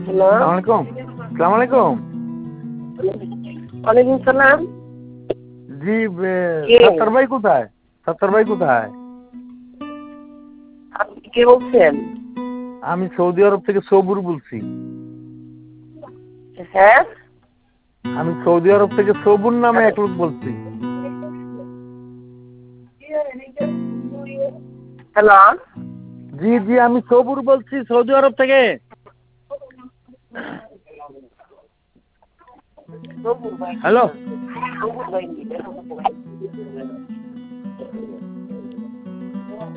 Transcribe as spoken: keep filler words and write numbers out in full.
Hello, আসসালামু আলাইকুম। আসসালামু আলাইকুম। ওয়ালাইকুম সালাম। জি, কে? সত্তর ভাই কোথায়? সত্তর ভাই কোথায়? আপনি কে বলছেন? আমি সৌদি আরব থেকে সবুর বলছি। হ্যাঁ, আমি সৌদি আরব থেকে সবুর নামে এক লোক বলছি। হ্যালো, জি জি, আমি সবুর বলছি সৌদি আরব থেকে। হ্যালো।